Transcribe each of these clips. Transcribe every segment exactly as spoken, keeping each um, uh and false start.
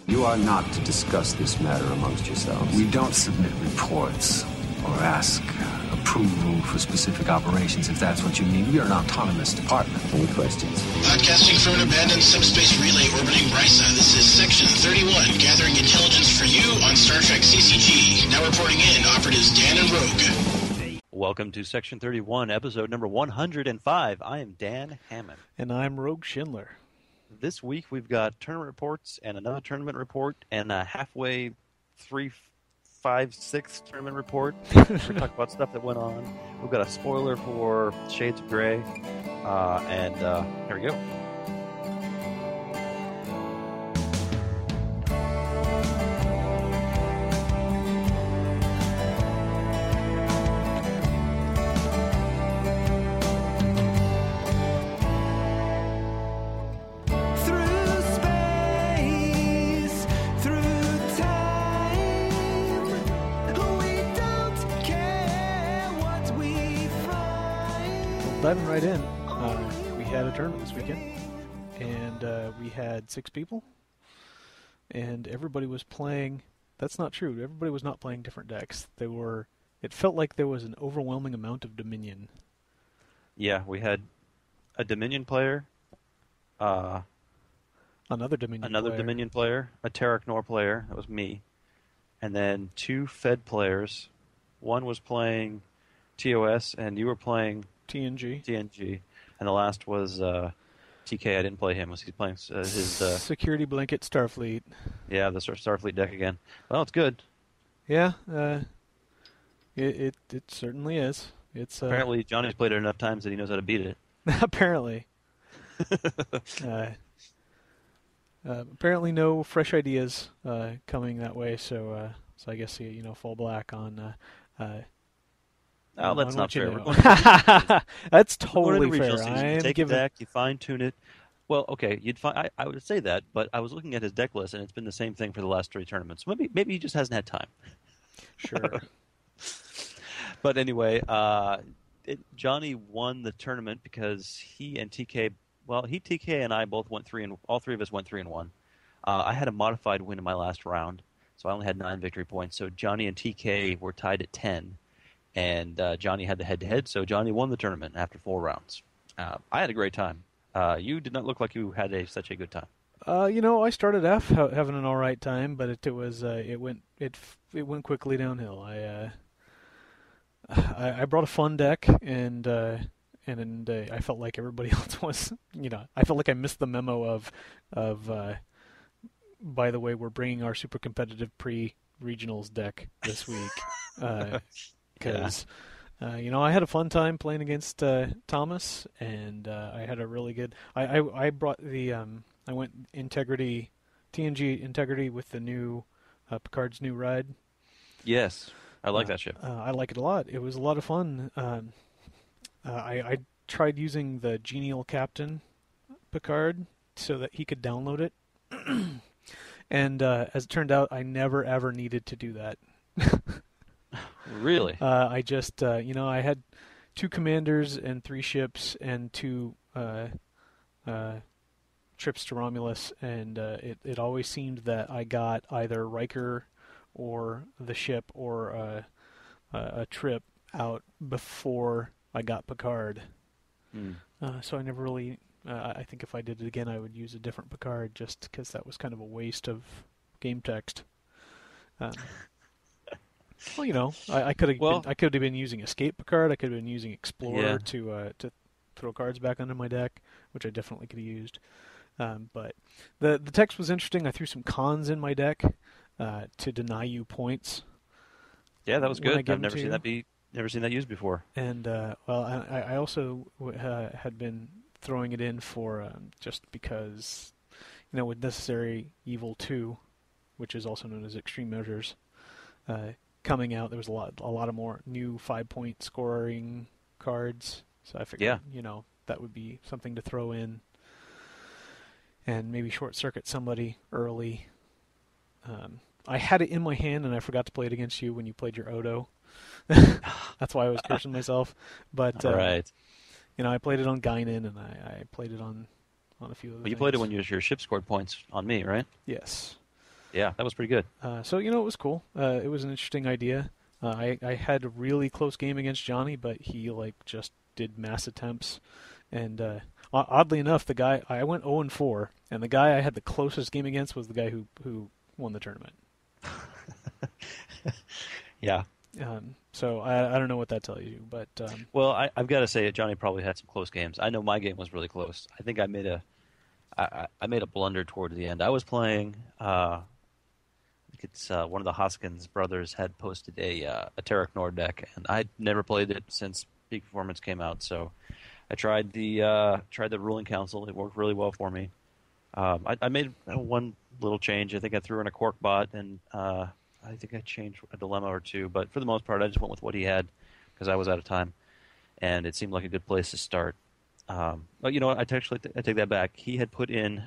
You are not to discuss this matter amongst yourselves. We don't submit reports or ask approval for specific operations, if that's what you mean. We are an autonomous department. Any questions? Podcasting from an abandoned subspace relay orbiting Risa, this is Section thirty-one, gathering intelligence for you on Star Trek C C G. Now reporting in, operatives Dan and Rogue. Welcome to Section thirty-one, episode number one hundred five. I am Dan Hammond. And I'm Rogue Schindler. This week we've got tournament reports and another tournament report and a halfway three, five, six tournament report. We're talking about stuff that went on. We've got a spoiler for Shades of Grey. Uh, and uh, here we go. Diving right in, uh, we had a tournament this weekend, and uh, we had six people, and everybody was playing. That's not true. Everybody was not playing different decks. They were. It felt like there was an overwhelming amount of Dominion. Yeah, we had a Dominion player, uh, another Dominion, another player. Dominion player, a Terra Nor player. That was me, and then two Fed players. One was playing T O S, and you were playing T N G. T N G. And the last was uh, T K. I didn't play him. Was he playing uh, his... Uh, Security Blanket Starfleet. Yeah, the Star- Starfleet deck again. Well, it's good. Yeah, uh, it, it it certainly is. It's uh, Apparently, Johnny's played it enough times that he knows how to beat it. apparently. uh, uh, apparently no fresh ideas uh, coming that way, so uh, so I guess, you know, full black on... Uh, uh, Oh, that's not fair. Know. We're going to that's totally totally fair. I am you take giving... a deck, you fine-tune it. Well, okay, you'd fi- I, I would say that, but I was looking at his deck list, and it's been the same thing for the last three tournaments. Maybe maybe he just hasn't had time. Sure. But anyway, uh, it, Johnny won the tournament because he and T K, well, he, T K, and I both went three, and all three of us went three and one. Uh, I had a modified win in my last round, so I only had nine victory points. So Johnny and T K were tied at ten. And uh, Johnny had the head-to-head, so Johnny won the tournament after four rounds. Uh, I had a great time. Uh, you did not look like you had a, such a good time. Uh, you know, I started off ha- having an all right time, but it, it was uh, it went it it went quickly downhill. I uh, I, I brought a fun deck, and uh, and, and uh, I felt like everybody else was. You know, I felt like I missed the memo of of. Uh, by the way, we're bringing our super competitive pre-regionals deck this week. Uh, Because, yeah. uh, you know, I had a fun time playing against uh, Thomas, and uh, I had a really good... I, I, I brought the... Um, I went Integrity, T N G Integrity with the new... Uh, Picard's new ride. Yes, I like uh, that ship. Uh, I like it a lot. It was a lot of fun. Um, uh, I, I tried using the Genial Captain Picard so that he could download it. And uh, as it turned out, I never, ever needed to do that. Really? Uh, I just, uh, you know, I had two commanders and three ships and two uh, uh, trips to Romulus, and uh, it, it always seemed that I got either Riker or the ship or uh, a trip out before I got Picard. Mm. Uh, so I never really, uh, I think if I did it again, I would use a different Picard just because that was kind of a waste of game text. Um, Well, you know, I, I could have well, I could have been using Escape Picard. I could have been using Explorer yeah. to uh, to throw cards back onto my deck, which I definitely could have used. Um, but the the text was interesting. I threw some cons in my deck uh, to deny you points. Yeah, that was good. I've never seen you. that be never seen that used before. And uh, well, I, I also uh, had been throwing it in for um, just because, you know, with Necessary Evil two, which is also known as Extreme Measures. Uh, Coming out, there was a lot, a lot of more new five-point scoring cards. So I figured, yeah. you know, that would be something to throw in, and maybe short-circuit somebody early. Um, I had it in my hand, and I forgot to play it against you when you played your Odo. That's why I was cursing myself. But uh, right. you know, I played it on Guinan, and I, I played it on on a few of the But you things. played it when your your ship scored points on me, right? Yes. Yeah, that was pretty good. Uh, so you know, it was cool. Uh, it was an interesting idea. Uh, I I had a really close game against Johnny, but he like just did mass attempts, and uh, oddly enough, the guy I went zero and four, and the guy I had the closest game against was the guy who who won the tournament. Yeah. Um, so I I don't know what that tells you, but um, Well, I, I've got to say, Johnny probably had some close games. I know my game was really close. I think I made a, I, I made a blunder toward the end. I was playing. Uh, I think it's uh, one of the Hoskins brothers had posted a uh, a Terek Nord deck, and I'd never played it since Peak Performance came out. So I tried the uh, tried the Ruling Council. It worked really well for me. Um, I, I made one little change. I think I threw in a Cork bot, and uh, I think I changed a dilemma or two. But for the most part, I just went with what he had because I was out of time, and it seemed like a good place to start. Um, but you know what? I actually I take that back. He had put in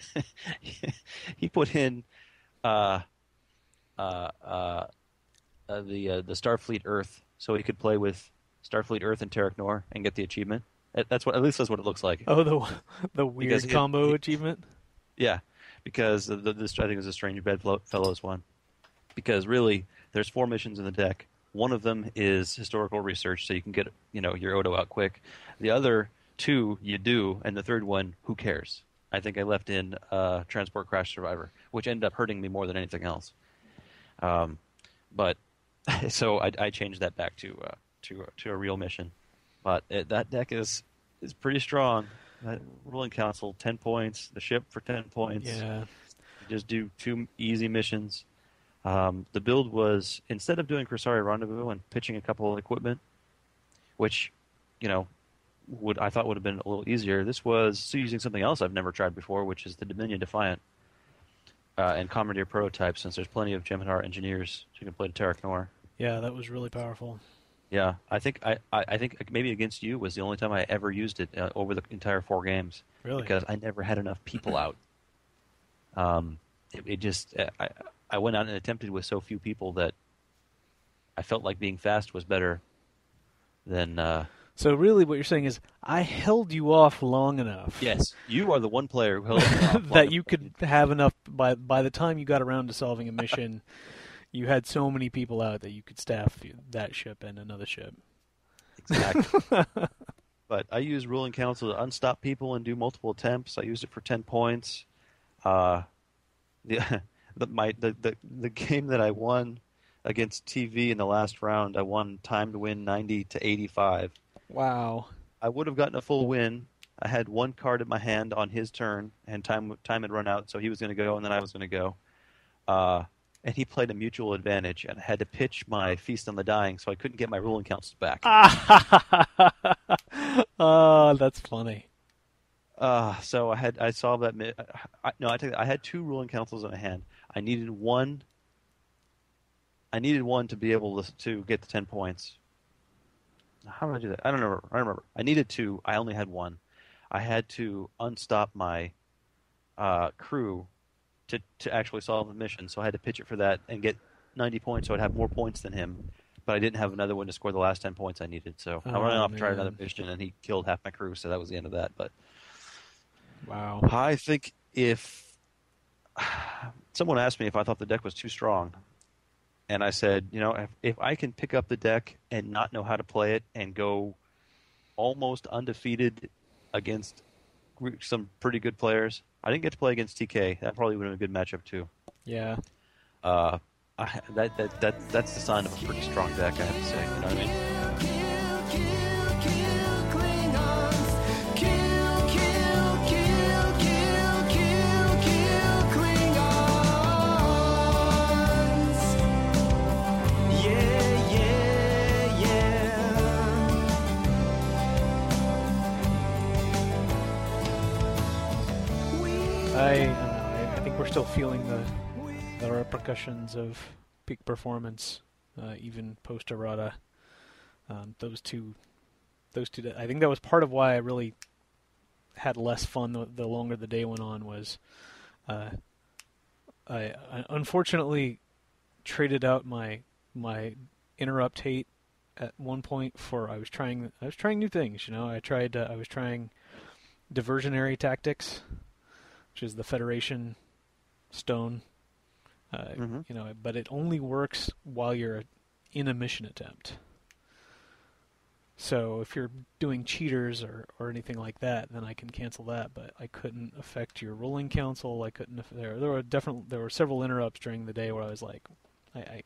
he put in uh, uh, uh, uh, the uh, the Starfleet Earth, so he could play with Starfleet Earth and Terek Nor and get the achievement. That's what at least that's what it looks like. Oh, the the weird he, combo he, achievement. Yeah, because the, the, this I think is a Strange Bedfellows one. Because really, there's four missions in the deck. One of them is historical research, so you can get you know your Odo out quick. The other two you do, and the third one, who cares? I think I left in uh, Transport Crash Survivor, which ended up hurting me more than anything else. Um, but so I, I changed that back to uh, to to a real mission. But it, that deck is is pretty strong. That Ruling Council, ten points. The ship for ten points. Yeah. You just do two easy missions. Um, the build was, instead of doing Corsari Rendezvous and pitching a couple of equipment, which, you know, would I thought would have been a little easier, this was using something else I've never tried before, which is the Dominion Defiant uh, and Commandeer Prototype, since there's plenty of Jem'Hadar engineers, so you can play the Terek Nor. Yeah, that was really powerful. Yeah, I think I, I, I think maybe against you was the only time I ever used it uh, over the entire four games. Really? Because I never had enough people out. Um, it, it just I I went out and attempted with so few people that I felt like being fast was better than. Uh, so really, what you're saying is I held you off long enough. Yes, you are the one player who held me off that you could have enough by by the time you got around to solving a mission. You had so many people out that you could staff that ship and another ship. Exactly. But I used Ruling Council to unstop people and do multiple attempts. I used it for ten points. Uh, the, the my the, the the game that I won against T V in the last round, I won time to win ninety to eighty-five. Wow. I would have gotten a full win. I had one card in my hand on his turn, and time time had run out, so he was going to go, and then I was going to go. Uh, and he played a mutual advantage, and I had to pitch my Feast on the Dying, so I couldn't get my Ruling Councils back. Oh, that's funny. Uh, so I had I solved that. Mi- I, no, I take that. I had two Ruling Councils in my hand. I needed one. I needed one to be able to, to get the ten points. How did I do that? I don't remember. I don't remember. I needed two. I only had one. I had to unstop my uh, crew to to actually solve the mission. So I had to pitch it for that and get ninety points. So I'd have more points than him. But I didn't have another one to score the last ten points I needed. So oh, I went off man. to try another mission, and he killed half my crew. So that was the end of that. But wow. I think if someone asked me if I thought the deck was too strong, and I said, you know, if, if I can pick up the deck and not know how to play it and go almost undefeated against some pretty good players, I didn't get to play against T K. That probably would have been a good matchup too. Yeah. Uh, I, that that that that's the sign of a pretty strong deck, I have to say. You know what I mean? I, I don't know. I, I think we're still feeling the the repercussions of Peak Performance, uh, even post errata. Um, those two, those two. I think that was part of why I really had less fun the, the longer the day went on. Was uh, I, I unfortunately traded out my my interrupt hate at one point for I was trying I was trying new things. You know, I tried uh, I was trying diversionary tactics, which is the Federation stone, Uh, Mm-hmm. You know, but it only works while you're in a mission attempt. So if you're doing cheaters or, or anything like that, then I can cancel that. But I couldn't affect your rolling council. I couldn't. Aff- there there were definitely there were several interrupts during the day where I was like, I I,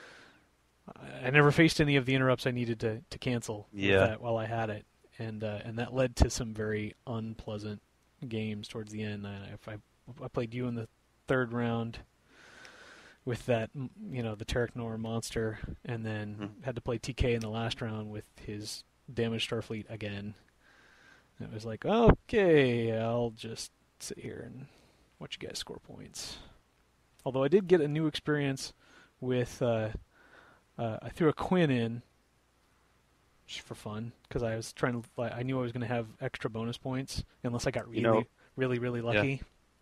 I never faced any of the interrupts I needed to, to cancel with Yeah. that while I had it, and uh, and that led to some very unpleasant games towards the end. I if I I played you in the third round with that, you know, the Terracnor monster, and then Mhm. had to play T K in the last round with his damaged Starfleet again. And it was like, okay, I'll just sit here and watch you guys score points. Although I did get a new experience with, uh, uh, I threw a Quinn in just for fun, because I was trying to, like, I knew I was going to have extra bonus points, unless I got really, You know, really, really lucky.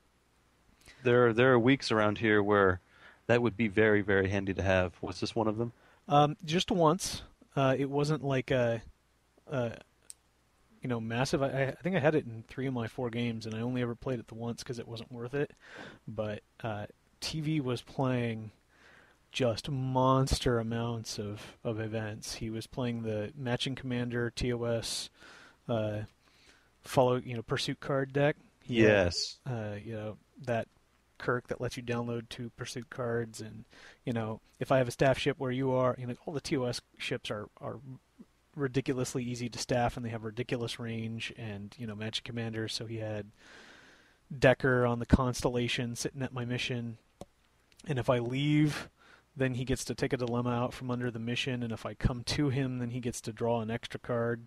There, there are weeks around here where that would be very, very handy to have. Was this one of them? Um, just once. Uh, it wasn't like a, a you know, massive. I, I think I had it in three of my four games, and I only ever played it the once because it wasn't worth it. But uh, T V was playing just monster amounts of, of events. He was playing the Matching Commander T O S uh, follow, you know, pursuit card deck. He had, Yes. uh, you know, that Kirk that lets you download two pursuit cards, and you know, if I have a staff ship where you are, you know, all the T O S ships are are ridiculously easy to staff, and they have ridiculous range, and you know, Magic Commander. So he had Decker on the Constellation sitting at my mission, and if I leave, then he gets to take a dilemma out from under the mission, and if I come to him, then he gets to draw an extra card.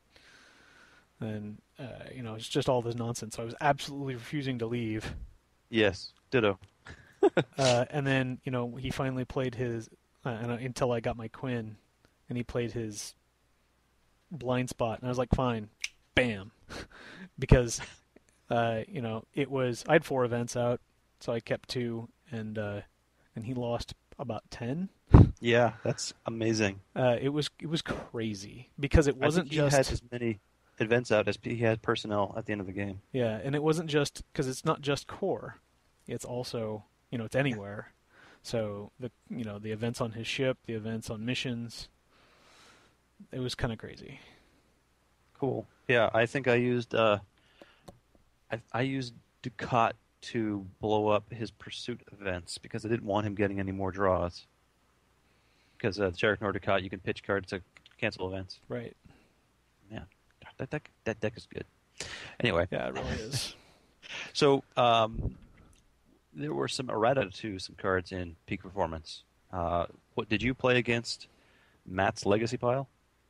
And uh, you know, it's just all this nonsense. So I was absolutely refusing to leave. Yes. Ditto. uh, and then, you know, he finally played his, uh, and, uh, until I got my Quinn, and he played his blind spot, and I was like, fine, bam, because, uh, you know, it was, I had four events out, so I kept two, and uh, and he lost about ten. Yeah, that's amazing. Uh, it was it was crazy because it wasn't I think just he had as many events out as he had personnel at the end of the game. yeah, and it wasn't just because it's not just core, it's also, you know, it's anywhere. So the you know the events on his ship, the events on missions, it was kind of crazy. Cool. Yeah, I think I used uh, I, I used Ducat to blow up his pursuit events because I didn't want him getting any more draws. Because uh, Terracnor Ducat, you can pitch cards to cancel events. Right. Yeah, that deck that deck is good. Anyway, Yeah, it really is. so um, there were some errata to some cards in Peak Performance. Uh, what did you play against? Matt's Legacy pile?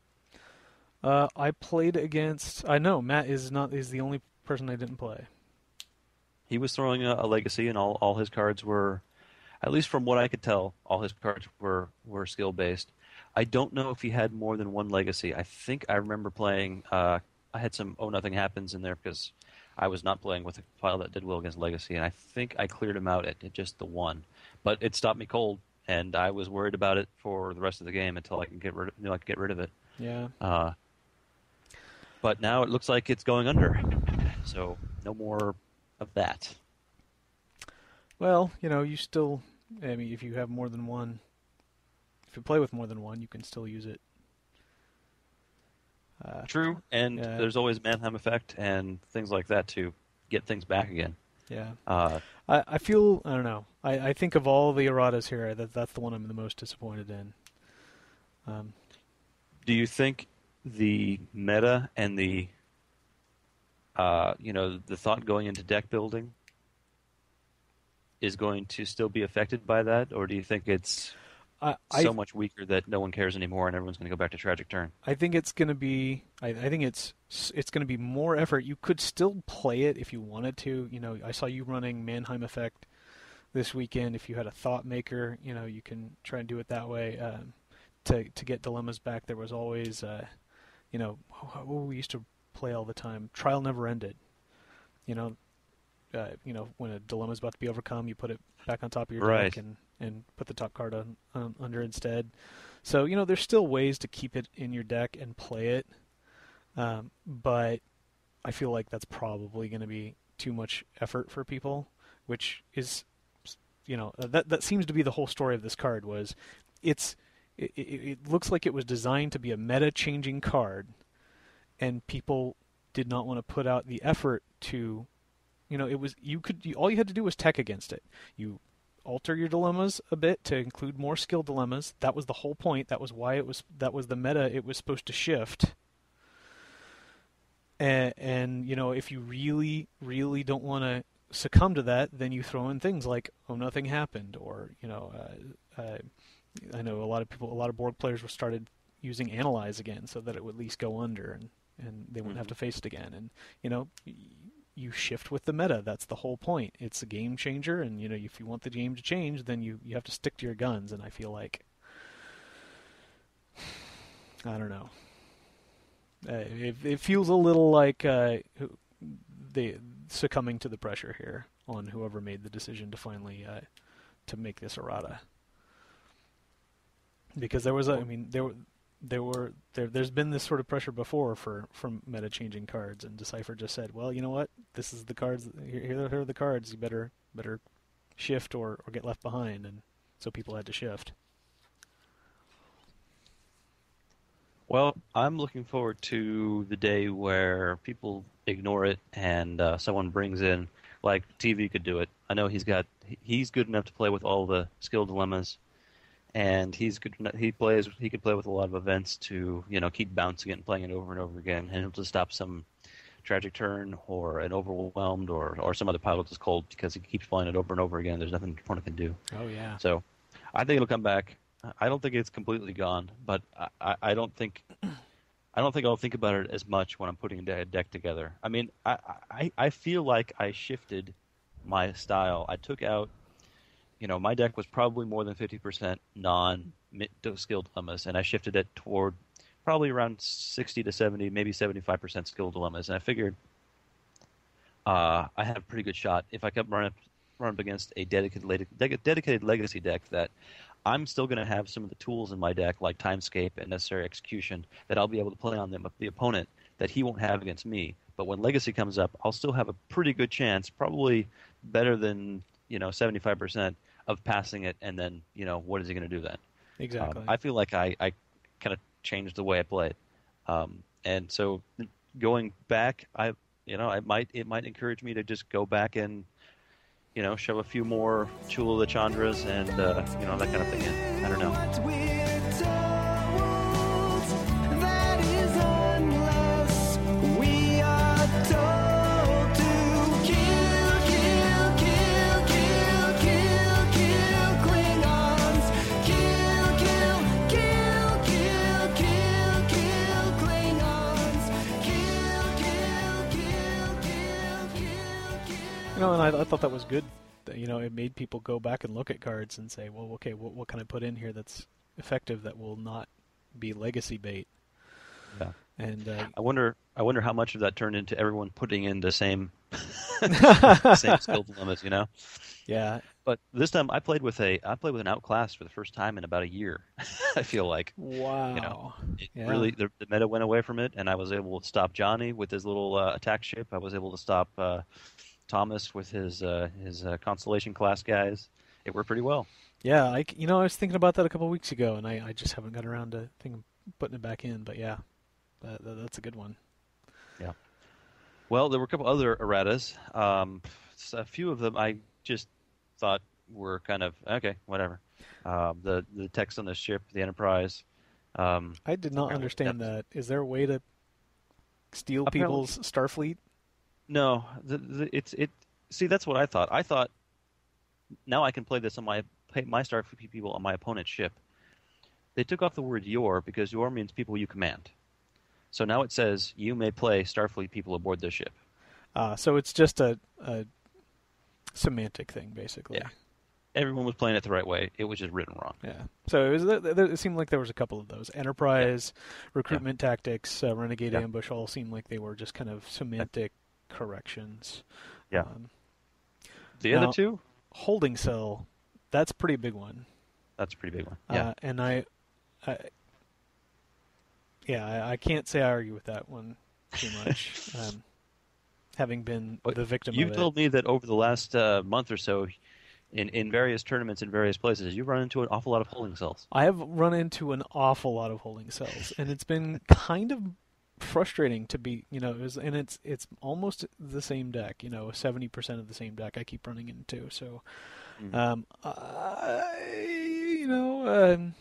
Uh, I played against. I know Matt is not is the only person I didn't play. He was throwing a, a Legacy, and all, all his cards were, at least from what I could tell, all his cards were, were skill based. I don't know if he had more than one Legacy. I think I remember playing. Uh, I had some Oh Nothing Happens in there because I was not playing with a file that did well against Legacy, and I think I cleared him out at, at just the one. But it stopped me cold, and I was worried about it for the rest of the game until I could get rid of, you know, I could get rid of it. Yeah. Uh, but now it looks like it's going under, so no more of that. Well, you know, you still. I mean, if you have more than one, if you play with more than one, you can still use it. Uh, True, and yeah. there's always Mannheim effect and things like that to get things back again. Yeah. Uh, I, I feel I don't know. I, I think of all the erratas here, that that's the one I'm the most disappointed in. Um, do you think the meta and the uh, you know the thought going into deck building is going to still be affected by that, or do you think it's I, so I much weaker that no one cares anymore and everyone's going to go back to Tragic Turn? I think it's going to be. I, I think it's it's going to be more effort. You could still play it if you wanted to. You know, I saw you running Mannheim Effect this weekend. If you had a Thought Maker, you know, you can try and do it that way. Um, to to get dilemmas back, there was always, uh, you know, what we used to play all the time. Trial Never Ended. You know, uh, you know, when a dilemma's about to be overcome, you put it back on top of your Right. deck and, and put the top card on, on under instead. So, you know, there's still ways to keep it in your deck and play it, um, but I feel like that's probably going to be too much effort for people, which is you know, that that seems to be the whole story of this card. Was it's it, it, it looks like it was designed to be a meta-changing card, and people did not want to put out the effort to, you know, it was you could you, all you had to do was tech against it. You alter your dilemmas a bit to include more skill dilemmas. That was the whole point. That was why it was that was the meta it was supposed to shift. And, and you know, if you really, really don't want to succumb to that, then you throw in things like, oh, nothing happened, or, you know, uh, uh, I know a lot of people, a lot of board players were started using Analyze again so that it would at least go under and, and they wouldn't mm-hmm. have to face it again. And, you know, you shift with the meta. That's the whole point. It's a game changer, and, you know, if you want the game to change, then you, you have to stick to your guns. And I feel like, I don't know. Uh, it, it feels a little like uh, they succumbing to the pressure here on whoever made the decision to finally uh, to make this errata. Because there was, a, I mean, there, there were, there, there's been this sort of pressure before for from meta changing cards, and Decipher just said, well, you know what, this is the cards. Here, here are the cards. You better, better shift or, or get left behind, and so people had to shift. Well, I'm looking forward to the day where people ignore it and uh, someone brings in, like T V could do it. I know he's got he's good enough to play with all the skill dilemmas, and he's good. He plays. He could play with a lot of events to you know keep bouncing it and playing it over and over again, and he'll just stop some tragic turn or an overwhelmed or or some other pile just cold because he keeps playing it over and over again. There's nothing opponent can do. Oh yeah. So, I think it'll come back. I don't think it's completely gone, but I, I don't think I don't think I'll think about it as much when I'm putting a deck together. I mean, I, I, I feel like I shifted my style. I took out, you know, my deck was probably more than fifty percent non-skill dilemmas, and I shifted it toward probably around sixty to seventy, maybe seventy-five percent skill dilemmas. And I figured uh, I had a pretty good shot if I kept running up, run up against a dedicated, dedicated legacy deck that I'm still going to have some of the tools in my deck, like Timescape and Necessary Execution, that I'll be able to play on them, the opponent that he won't have against me. But when Legacy comes up, I'll still have a pretty good chance, probably better than you know seventy-five percent of passing it. And then you know what is he going to do then? Exactly. Um, I feel like I, I kind of changed the way I played, um, and so going back, I you know I might it might encourage me to just go back and. You know, shove a few more Chula Chandras and, uh, you know, that kind of thing in. I don't know. You know, and I, I thought that was good. That, you know, it made people go back and look at cards and say, well, okay, what, what can I put in here that's effective that will not be legacy bait? Yeah. And uh, I wonder, I wonder how much of that turned into everyone putting in the same, same skill dilemmas. You know. Yeah. But this time I played with a, I played with an outclass for the first time in about a year. I feel like. Wow. You know, it yeah. really the, the meta went away from it, and I was able to stop Johnny with his little uh, attack ship. I was able to stop. Uh, Thomas with his uh, his uh, Constellation class guys. It worked pretty well. Yeah, I, you know, I was thinking about that a couple of weeks ago, and I, I just haven't got around to thinking, putting it back in. But yeah, that, that, that's a good one. Yeah. Well, there were a couple other erratas. Um, a few of them I just thought were kind of, okay, whatever. Um, the, the text on the ship, the Enterprise. Um, I did not understand that. Is there a way to steal people's Starfleet? No, the, the, it's it. See, that's what I thought. I thought now I can play this on my my Starfleet people on my opponent's ship. They took off the word "your" because "your" means people you command. So now it says you may play Starfleet people aboard this ship. Uh, so it's just a, a semantic thing, basically. Yeah. Everyone was playing it the right way. It was just written wrong. Yeah. So it, was, it seemed like there was a couple of those. Enterprise, yeah. recruitment yeah. tactics, uh, Renegade yeah. Ambush all seemed like they were just kind of semantic corrections. Yeah. Um, the now, other two? Holding Cell, that's a pretty big one. That's a pretty big one. Yeah. Uh, and I, I yeah, I, I can't say I argue with that one too much. um, having been but the victim you've of it. You've told me that over the last uh, month or so, in, in various tournaments in various places, you run into an awful lot of holding cells. I have run into an awful lot of holding cells, and it's been kind of frustrating to be, you know, it was, and it's it's almost the same deck, you know, seventy percent of the same deck I keep running into. So, mm. um, I, you know, um,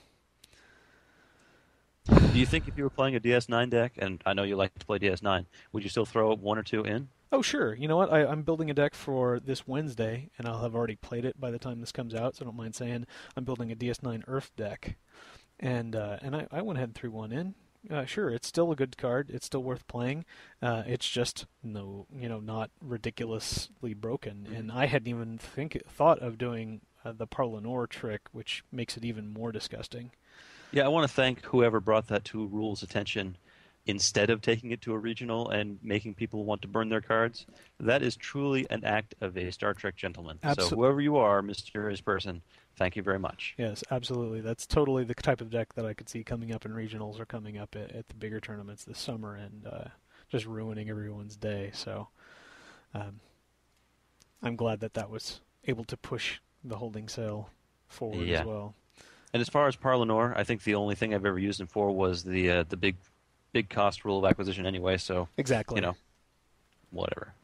do you think if you were playing a D S nine deck, and I know you like to play D S nine, would you still throw one or two in? Oh, sure. You know what? I, I'm building a deck for this Wednesday, and I'll have already played it by the time this comes out, so I don't mind saying I'm building a D S nine Earth deck. And uh, and I, I went ahead and threw one in. Uh, sure, it's still a good card. It's still worth playing. Uh, it's just no, you know, not ridiculously broken. Mm-hmm. And I hadn't even think thought of doing uh, the Parlenor trick, which makes it even more disgusting. Yeah, I want to thank whoever brought that to Rules' attention instead of taking it to a regional and making people want to burn their cards. That is truly an act of a Star Trek gentleman. Absol- so whoever you are, mysterious person, thank you very much. Yes, absolutely. That's totally the type of deck that I could see coming up in regionals or coming up at, at the bigger tournaments this summer and uh, just ruining everyone's day. So um, I'm glad that that was able to push the holding cell forward yeah. as well. And as far as Parlenor, I think the only thing I've ever used him for was the uh, the big big cost rule of acquisition anyway. So exactly, you know, whatever.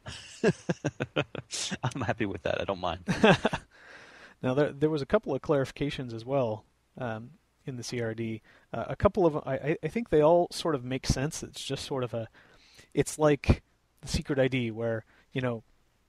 I'm happy with that. I don't mind. Now, there there was a couple of clarifications as well um, in the C R D. Uh, a couple of I I think they all sort of make sense. It's just sort of a, it's like the secret I D where, you know,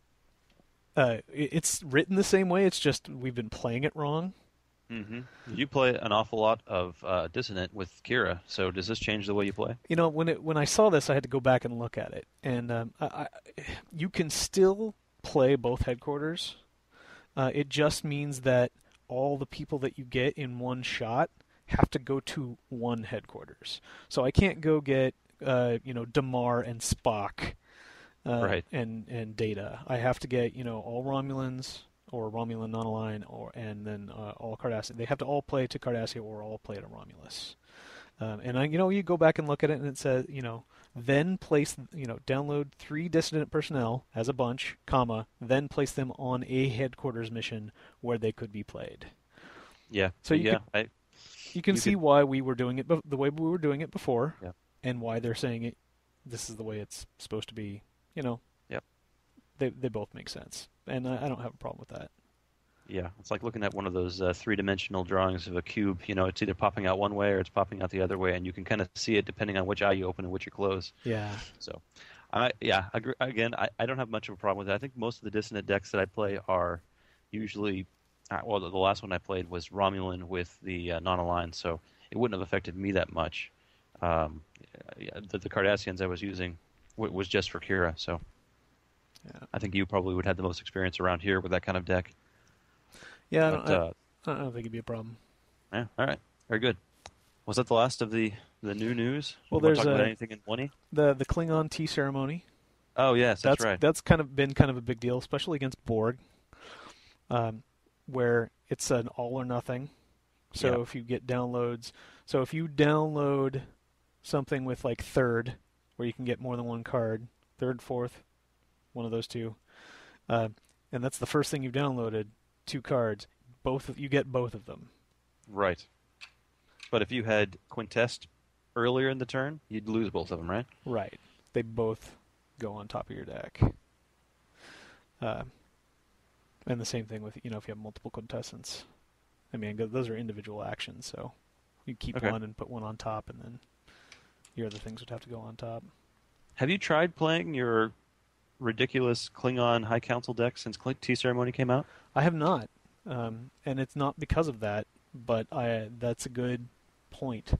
uh, it's written the same way. It's just we've been playing it wrong. Mm-hmm. You play an awful lot of uh, Dissonant with Kira. So does this change the way you play? You know, when it when I saw this, I had to go back and look at it, and um, I, I, you can still play both headquarters. Uh, it just means that all the people that you get in one shot have to go to one headquarters. So I can't go get, uh, you know, Damar and Spock uh, right. and, and Data. I have to get, you know, all Romulans or Romulan non-aligned or and then uh, all Cardassian. They have to all play to Cardassia or all play to Romulus. Um, and, I, you know, you go back and look at it and it says, you know, then place, you know, download three Dissonant personnel as a bunch, comma, then place them on a headquarters mission where they could be played. Yeah. So you yeah, could, I, you can you see could... why we were doing it be- the way we were doing it before, yeah. and why they're saying it. This is the way it's supposed to be. You know. Yep. They they both make sense, and I, I don't have a problem with that. Yeah, it's like looking at one of those uh, three-dimensional drawings of a cube. You know, it's either popping out one way or it's popping out the other way, and you can kind of see it depending on which eye you open and which you close. Yeah. So, I yeah, agree, again, I, I don't have much of a problem with it. I think most of the Dissonant decks that I play are usually, uh, well, the, the last one I played was Romulan with the uh, non-aligned, so it wouldn't have affected me that much. Um, the, the Cardassians I was using w- was just for Kira, so yeah. I think you probably would have the most experience around here with that kind of deck. Yeah, I but, don't, uh, I, I don't think it'd be a problem. Yeah, all right. Very good. Was that the last of the, the new news? Well, you there's want to talk a, about anything in twenty? The the Klingon tea ceremony. Oh, yes, that's, that's right. That's kind of been kind of a big deal, especially against Borg, um, where it's an all or nothing. So yeah. if you get downloads, so if you download something with like third, where you can get more than one card, third, fourth, one of those two, uh, and that's the first thing you've downloaded. Two cards, both of, you get both of them. Right. But if you had Quintessed earlier in the turn, you'd lose both of them, right? Right. They both go on top of your deck. Uh, and the same thing with, you know, if you have multiple Quintessents. I mean, those are individual actions, so you keep okay. one and put one on top, and then your other things would have to go on top. Have you tried playing your ridiculous Klingon High Council deck since Tea Ceremony came out? I have not, um, and it's not because of that, but I that's a good point.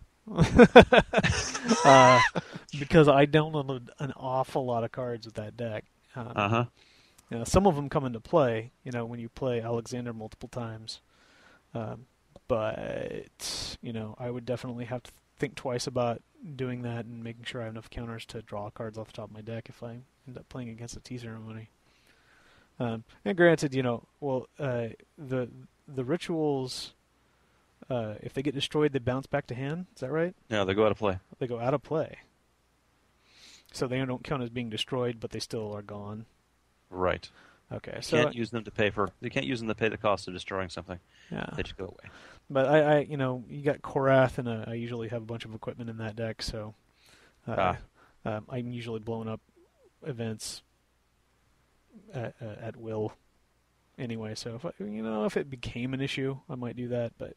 uh, because I downloaded an awful lot of cards with that deck. Um, uh-huh. You know, some of them come into play, you know, when you play Alexander multiple times. Um, but, you know, I would definitely have to think twice about doing that and making sure I have enough counters to draw cards off the top of my deck if I end up playing against a tea ceremony. Um, and granted, you know, well, uh, the the rituals, uh, if they get destroyed, they bounce back to hand. Is that right? Yeah, they go out of play. They go out of play. So they don't count as being destroyed, but they still are gone. Right. Okay, You so can't use them to pay for. You can't use them to pay the cost of destroying something. yeah. They just go away. But I, I, you know, you got Korath, and uh, I usually have a bunch of equipment in that deck, so uh, Ah. um, I'm usually blowing up events at, uh, at will anyway. So if I, you know, if it became an issue, I might do that. But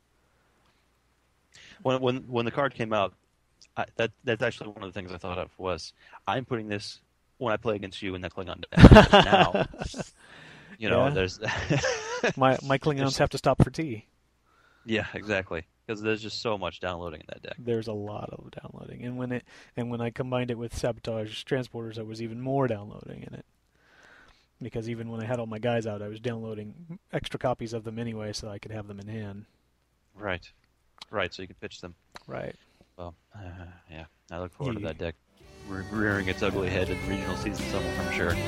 When when when the card came out, I, that that's actually one of the things I thought of was I'm putting this when I play against you in the Klingon deck. Now, you know, Yeah. there's my my Klingons have to stop for tea. yeah, exactly, because there's just so much downloading in that deck. There's a lot of downloading, and when it and when I combined it with Sabotage Transporters, there was even more downloading in it. Because even when I had all my guys out, I was downloading extra copies of them anyway, so I could have them in hand. Right, right. So you can pitch them. Right. Well, uh, yeah, I look forward to Yeah. that deck re- rearing its ugly head in regional season somewhere, I'm sure.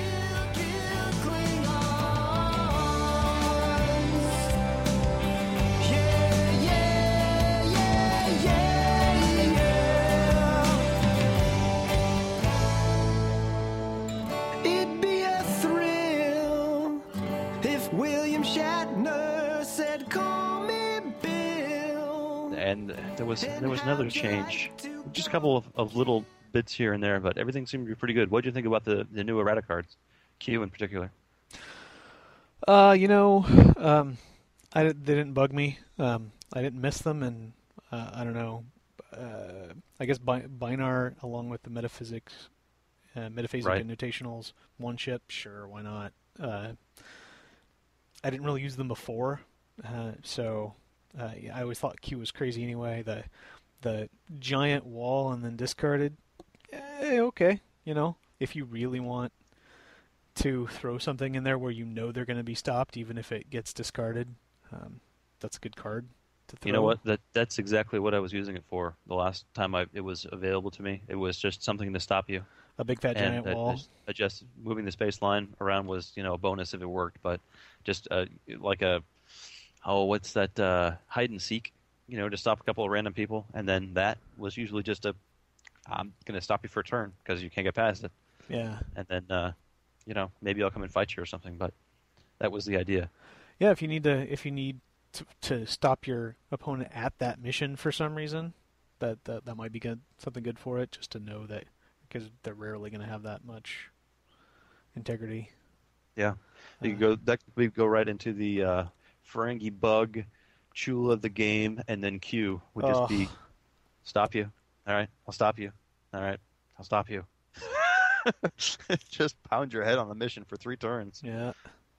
It'd be a thrill if William Shatner said, "Call me Bill." And there was there was another change, just a couple of, of little bits here and there, but everything seemed to be pretty good. What did you think about the, the new errata cards, Q in particular? Uh, you know, um, I did, they didn't bug me. Um, I didn't miss them, and uh, I don't know. Uh, I guess Bi- Binar, along with the metaphysics, uh, metaphasic Right. and notationals, one ship, sure, why not? Uh, I didn't really use them before, uh, so uh, I always thought Q was crazy anyway. The the giant wall and then discarded, eh, okay, you know, if you really want to throw something in there where you know they're going to be stopped, even if it gets discarded, um, that's a good card to throw. You know what? That that's exactly what I was using it for. The last time I it was available to me, it was just something to stop you. A big fat giant and that- wall. just adjust moving the space line around was you know a bonus if it worked, but just uh, like a oh what's that uh, hide and seek, you know, to stop a couple of random people, and then that was usually just a I'm going to stop you for a turn because you can't get past it, Yeah. and then uh, you know maybe I'll come and fight you or something. But that was the idea. Yeah, if you need to, if you need to, to stop your opponent at that mission for some reason, that that, that might be good, something good for it, just to know that, because they're rarely going to have that much integrity. Yeah, you Uh, could go that we go right into the uh, Ferengi bug, Chula of the game, and then Q would just Oh. be stop you. All right, I'll stop you. All right, I'll stop you. Just pound your head on the mission for three turns. Yeah.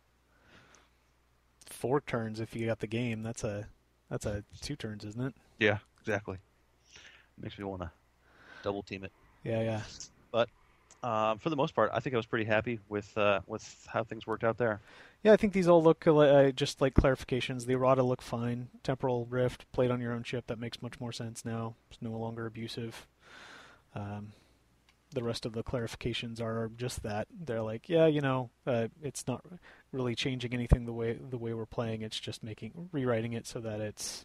Four turns if you got the game. That's a that's a two turns, isn't it? Yeah, exactly. Makes me want to double team it. Yeah, yeah. But um, for the most part, I think I was pretty happy with uh, with how things worked out there. Yeah, I think these all look uh, just like clarifications. The errata look fine. Temporal Rift, played on your own ship, that makes much more sense now. It's no longer abusive. Um, the rest of the clarifications are just that. They're like, yeah, you know, uh, it's not really changing anything the way the way we're playing. It's just making rewriting it so that it's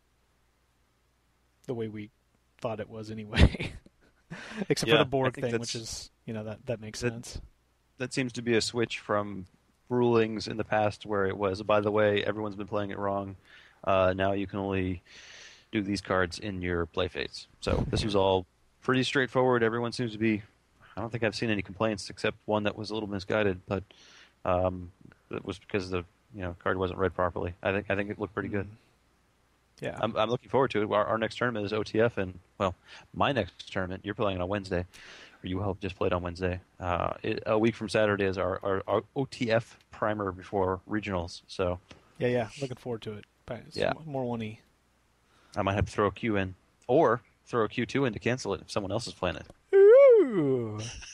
the way we thought it was anyway. Except Yeah, for I the Borg think thing, that's- which is, you know, that that makes that- sense. That seems to be a switch from rulings in the past where it was, by the way, everyone's been playing it wrong. Uh, now you can only do these cards in your play phase. So this was all pretty straightforward. Everyone seems to be. I don't think I've seen any complaints except one that was a little misguided, but um, it was because the you know card wasn't read properly. I think I think it looked pretty good. Yeah. I'm, I'm looking forward to it. Our, our next tournament is O T F, and well, my next tournament you're playing on Wednesday, or you will have just played on Wednesday. Uh, it, a week from Saturday is our, our, our O T F primer before regionals. So Yeah, yeah. Looking forward to it. But it's Yeah. more one e. I might have to throw a Q in, or throw a Q two in to cancel it if someone else is playing it. Ooh.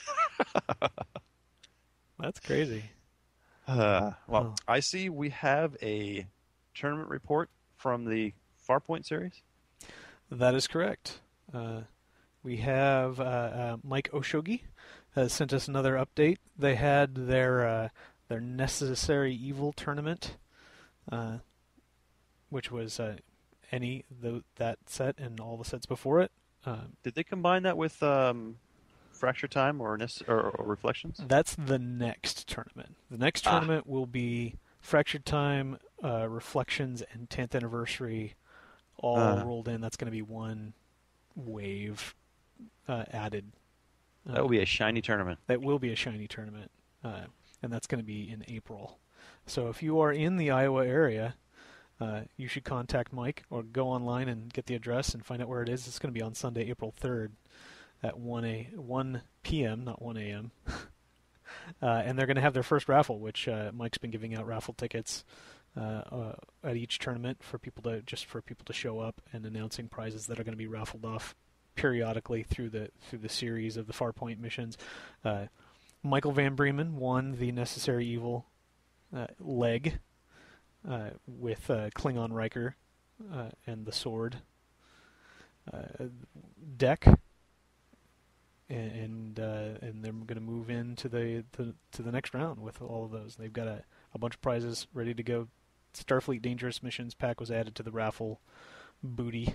That's crazy. Uh, well, Oh. I see we have a tournament report from the Farpoint series. That is correct. Uh, we have uh, uh, Mike Oshogi has sent us another update. They had their uh, their Necessary Evil tournament, uh, which was uh, any the, that set and all the sets before it. Uh, Did they combine that with um, Fracture Time or, nec- or, or Reflections? That's the next tournament. The next Ah. tournament will be Fractured Time, uh, Reflections, and tenth Anniversary all Ah. rolled in. That's going to be one wave uh, added. Uh, That will be a shiny tournament. That will be a shiny tournament, uh, and that's going to be in April. So if you are in the Iowa area, uh, you should contact Mike or go online and get the address and find out where it is. It's going to be on Sunday, April third at one a one p.m., not one a.m. uh, and they're going to have their first raffle, which uh, Mike's been giving out raffle tickets uh, uh, at each tournament for people to just for people to show up and announcing prizes that are going to be raffled off periodically through the through the series of the Farpoint missions. Uh, Michael Van Bremen won the Necessary Evil uh, leg uh, with uh, Klingon Riker uh, and the sword uh, deck, and and, uh, and they're going to move into the, the to the next round with all of those. They've got a, a bunch of prizes ready to go. Starfleet Dangerous Missions pack was added to the raffle booty.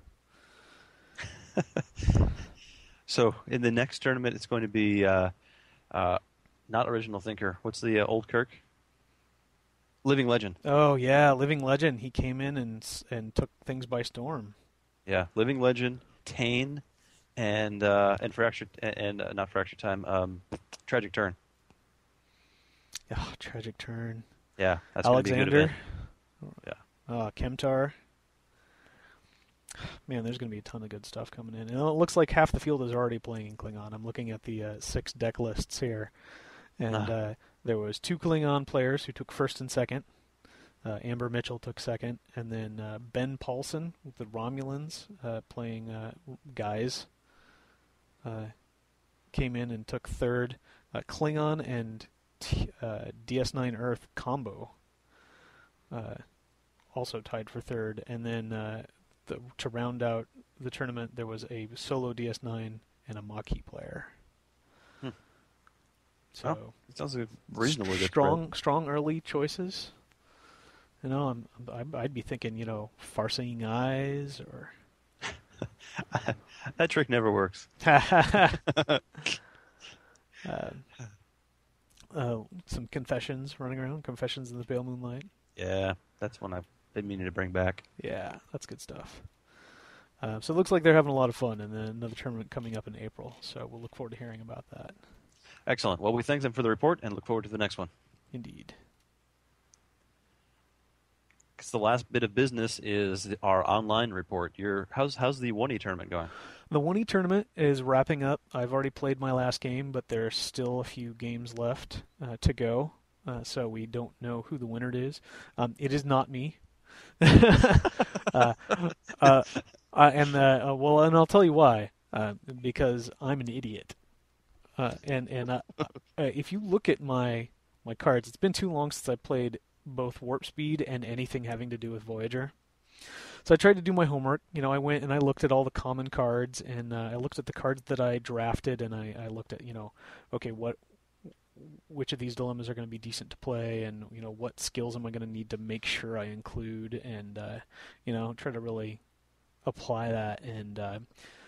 So in the next tournament, it's going to be uh, uh, not Original Thinker. What's the uh, old Kirk? Living Legend. Oh yeah, Living Legend. He came in and s- and took things by storm. Yeah, Living Legend, Tane, and uh, and Fracture and, and uh, not Fracture Time. Um, Tragic Turn. Oh, Tragic Turn. Yeah, that's going to be a good Alexander. event. Yeah. Oh, Kemtar. Man, there's going to be a ton of good stuff coming in. And it looks like half the field is already playing in Klingon. I'm looking at the uh, six deck lists here. And Ah. uh, there was two Klingon players who took first and second. Uh, Amber Mitchell took second. And then uh, Ben Paulson, with the Romulans, uh, playing uh, guys, uh, came in and took third. Uh, Klingon and T- uh, D S nine Earth combo uh, also tied for third. And then uh, the, to round out the tournament, there was a solo D S nine and a Maquis player. Hmm. So Oh, it sounds like reasonably good. strong, strong early choices. You know, I'm, I'm, I'd be thinking, you know, Far-Seeing Eyes or spread. That trick never works. uh, uh, some Confessions running around. Confessions in the Pale Moonlight. Yeah, that's one I've been meaning to bring back. Yeah, that's good stuff. Uh, so it looks like they're having a lot of fun, and then another tournament coming up in April. So we'll look forward to hearing about that. Excellent. Well, we thank them for the report and look forward to the next one. Indeed. Because the last bit of business is our online report. Your how's how's the one E tournament going? The one E tournament is wrapping up. I've already played my last game, but there's still a few games left uh, to go. Uh, so we don't know who the winner is. Um, it is not me. uh, uh, uh, and uh, uh, well, and I'll tell you why. Uh, because I'm an idiot. Uh, and and uh, uh, if you look at my my cards, it's been too long since I played both Warp Speed and anything having to do with Voyager. So I tried to do my homework. You know, I went and I looked at all the common cards, and uh, I looked at the cards that I drafted, and I, I looked at, you know, okay, what, which of these dilemmas are going to be decent to play, and you know, what skills am I going to need to make sure I include, and uh, you know, try to really apply that. And uh,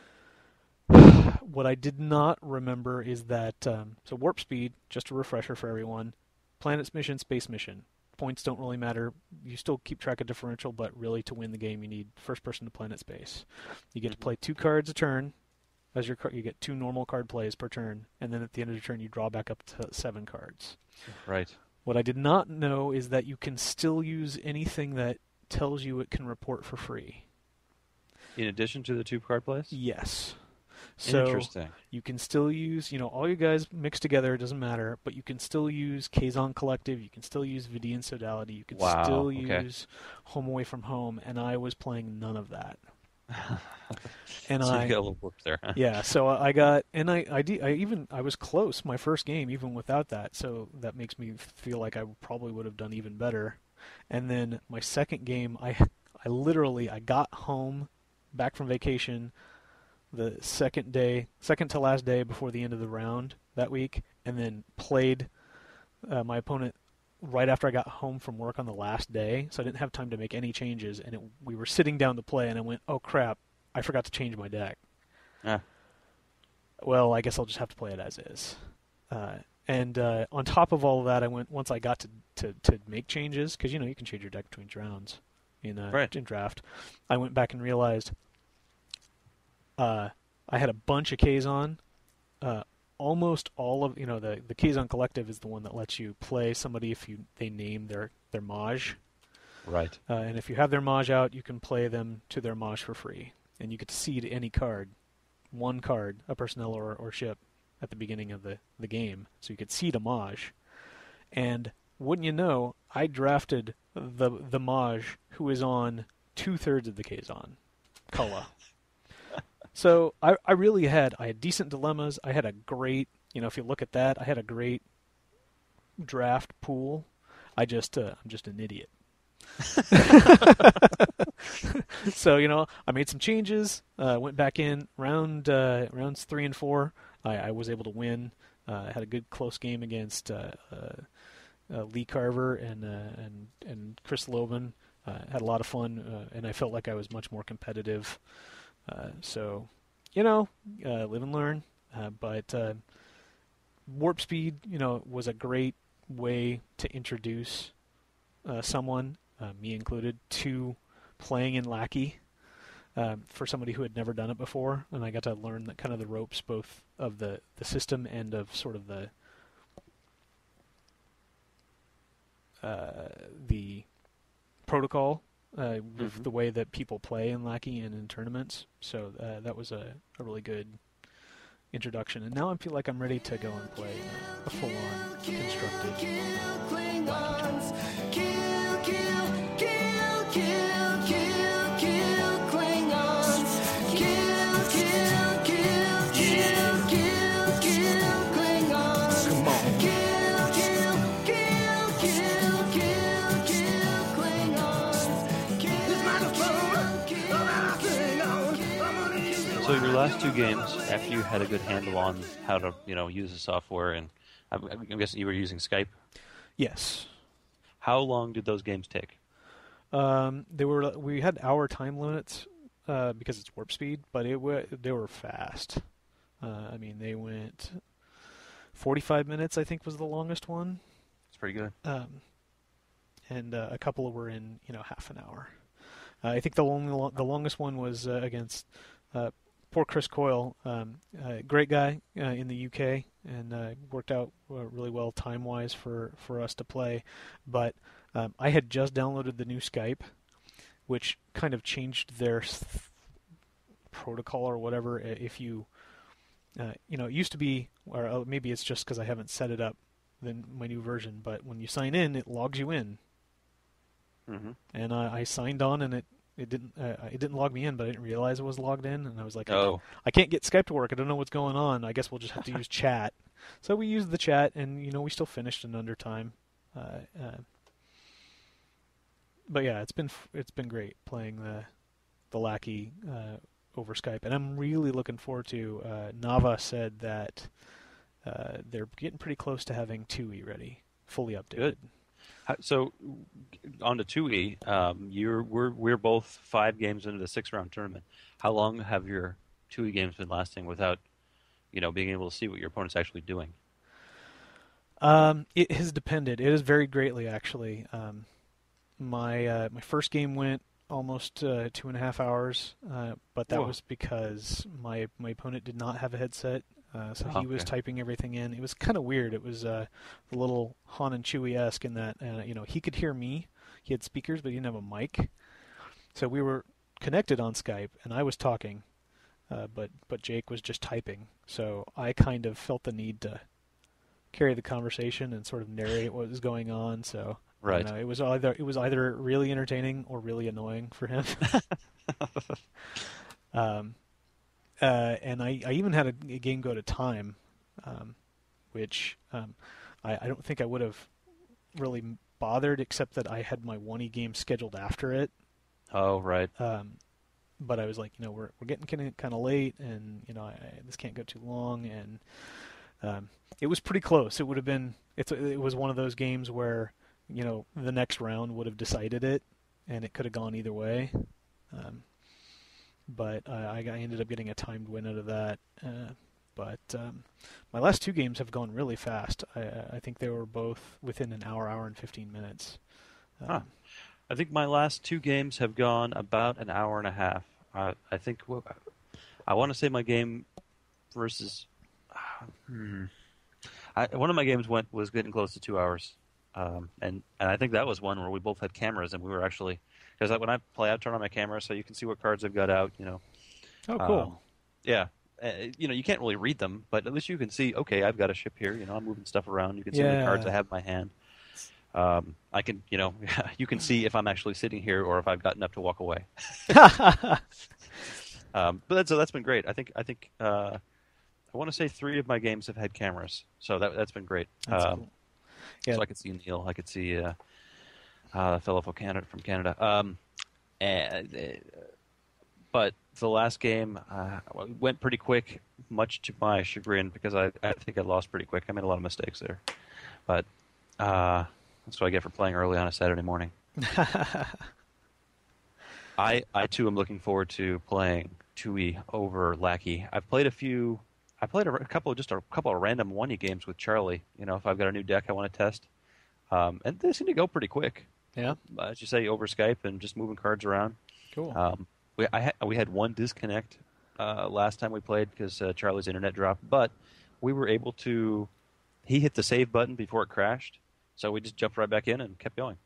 what I did not remember is that um, so Warp Speed, just a refresher for everyone, planet's mission, space mission. Points don't really matter. You still keep track of differential, but really to win the game, you need first person to planet space. You get to play two cards a turn. As your car- you get two normal card plays per turn, and then at the end of the turn, you draw back up to seven cards. Right. What I did not know is that you can still use anything that tells you it can report for free. In addition to the two card plays? Yes. So Interesting. you can still use, you know, all you guys mixed together, it doesn't matter, but you can still use Kazon Collective, you can still use Vidian Sodality, you can Wow, still okay. use Home Away from Home, and I was playing none of that. And so I, you got a little work there. Huh? yeah, so I got, and I, I, de- I even, I was close my first game even without that, so that makes me feel like I probably would have done even better. And then my second game, I, I literally, I got home, back from vacation, the second day, second to last day before the end of the round that week, and then played uh, my opponent right after I got home from work on the last day, so I didn't have time to make any changes, and it, we were sitting down to play, and I went, oh crap, I forgot to change my deck. Ah. well, I guess I'll just have to play it as is. Uh, and uh, on top of all of that, I went once I got to, to, to make changes, because you know you can change your deck between rounds in uh, Right. in draft. I went back and realized uh, I had a bunch of Kazon. Uh, almost all of you know the the Kazon Collective is the one that lets you play somebody if you they name their their Maj. Right. Uh, and if you have their Maj out, you can play them to their Maj for free. And you get to seed any card, one card, a personnel or, or ship, at the beginning of the, the game. So you could seed a Maj. And wouldn't you know, I drafted the the Maj who is on two-thirds of the Kazon, Cullah. So I, I really had, I had decent dilemmas. I had a great, you know, if you look at that, I had a great draft pool. I just, uh, I'm just an idiot. So you know, I made some changes. Uh, went back in round uh, rounds three and four. I, I was able to win. Uh, I had a good close game against uh, uh, uh, Lee Carver and uh, and and Chris Loban. Uh, had a lot of fun, uh, and I felt like I was much more competitive. Uh, so, you know, uh, live and learn. Uh, but uh, Warp Speed, you know, was a great way to introduce uh, someone, uh, me included, to playing in Lackey um, for somebody who had never done it before, and I got to learn the, kind of the ropes both of the, the system and of sort of the uh, the protocol, uh, with Mhm. the way that people play in Lackey and in tournaments. So uh, that was a, a really good introduction, and now I feel like I'm ready to go and play uh, a full-on constructed uh, Klingons. Kill, kill, kill, kill, kill, kill Klingons. Kill, kill, kill, kill, kill, kill Klingons. Come on. Kill, kill, kill, kill, kill, kill Klingons. Kill, So your last two games, after you had a good handle on how to, you know, use the software, and I'm, I'm guessing you were using Skype. Yes. How long did those games take? Um, they were we had hour time limits uh, because it's warp speed, but it w- they were fast. Uh, I mean, they went forty-five minutes. I think was the longest one, It's pretty good. um, and uh, a couple were in you know half an hour. Uh, I think the only lo- the longest one was uh, against uh, poor Chris Coyle, um, uh, great guy uh, in the U K, and uh, worked out uh, really well time wise for, for us to play, but. Um, I had just downloaded the new Skype, which kind of changed their th- protocol or whatever. If you, uh, you know, it used to be, or uh, maybe it's just because I haven't set it up, then my new version. But when you sign in, it logs you in, Mm-hmm. and uh, I signed on, and it it didn't uh, it didn't log me in, but I didn't realize it was logged in, and I was like, Oh, I can't get Skype to work. I don't know what's going on. I guess we'll just have to use chat. So we used the chat, and you know, we still finished in under time. Uh, uh, But yeah, it's been it's been great playing the the Lackey uh, over Skype, and I'm really looking forward to. Uh, Nava said that uh, they're getting pretty close to having two E ready, fully updated. Good. How- so on to two E, um, you're we're we're both five games into the six round tournament. How long have your two E games been lasting without, you know, being able to see what your opponent's actually doing? Um, it has depended. It has varied greatly, actually. Um, my uh, my first game went almost uh, two and a half hours, uh, but that Whoa. was because my my opponent did not have a headset, uh, so he was Okay. typing everything in. It was kind of weird. It was uh, a little Han and Chewie-esque in that uh, you know he could hear me. He had speakers, but he didn't have a mic. So we were connected on Skype, and I was talking, uh, but but Jake was just typing. So I kind of felt the need to carry the conversation and sort of narrate what was going on. So I Right. don't know, it was either it was either really entertaining or really annoying for him. um, uh, and I, I even had a, a game go to time, um, which um, I, I don't think I would have really bothered, except that I had my one E game scheduled after it. Oh, right. Um, but I was like, you know, we're we're getting kind of kind of late, and you know, I, I, this can't go too long, and um, it was pretty close. It would have been. It's it was one of those games where you know the next round would have decided it, and it could have gone either way. Um, but uh, I, I ended up getting a timed win out of that. Uh, But um, my last two games have gone really fast. I, I think they were both within an hour, hour and fifteen minutes. Um, Huh. I think my last two games have gone about an hour and a half. Uh, I think well, I want to say my game versus uh, hmm, I, one of my games went was getting close to two hours, um, and and I think that was one where we both had cameras and we were actually because when I play, I turn on my camera so you can see what cards I've got out. You know. Oh, cool. Um, yeah. Uh, you know, you can't really read them, but at least you can see. Okay, I've got a ship here. You know, I'm moving stuff around. You can see Yeah. the cards I have in my hand. Um, I can, you know, you can see if I'm actually sitting here or if I've gotten up to walk away. um, but that's that's been great. I think I think uh, I want to say three of my games have had cameras, so that that's been great. That's um, cool. Yeah. So I could see Neil. I could see uh, uh, a fellow from Canada. From Canada. Um, and, uh, but the last game uh, went pretty quick, much to my chagrin, because I, I think I lost pretty quick. I made a lot of mistakes there. But uh, that's what I get for playing early on a Saturday morning. I, I too am looking forward to playing Tui over Lackey. I've played a few. I played a, a couple of just a couple of random one E games with Charlie. You know, if I've got a new deck I want to test, um, and they seem to go pretty quick. Yeah. Uh, as you say, over Skype and just moving cards around. Cool. Um, we I ha- we had one disconnect uh, last time we played because uh, Charlie's internet dropped, but we were able to. He hit the save button before it crashed, so we just jumped right back in and kept going.